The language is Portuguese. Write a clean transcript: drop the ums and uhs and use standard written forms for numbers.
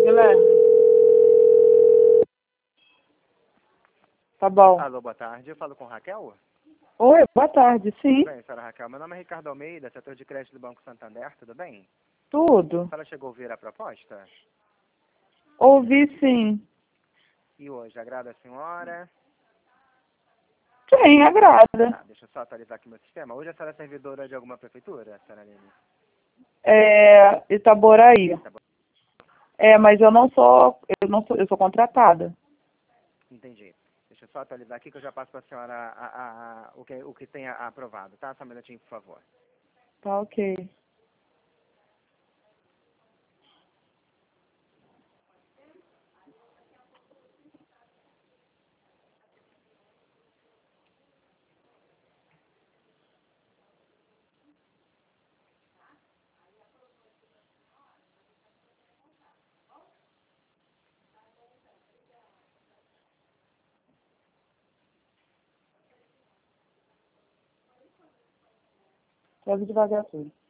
Guilherme. Tá bom. Alô, boa tarde. Eu falo com Raquel? Oi, boa tarde, sim. Tudo bem, senhora Raquel. Meu nome é Ricardo Almeida, setor de crédito do Banco Santander, tudo bem? Tudo. A senhora chegou a ouvir a proposta? Ouvi, sim. E hoje, agrada a senhora? Sim, agrada. Tá, deixa eu só atualizar aqui meu sistema. Hoje a senhora é servidora de alguma prefeitura, senhora Aline? Itaboraí. Tá bom, Mas eu sou contratada. entendi. Deixa eu só atualizar aqui que eu já passo para a senhora o que tem aprovado, tá? Só um minutinho, por favor. Tá ok. Pode devagar tudo.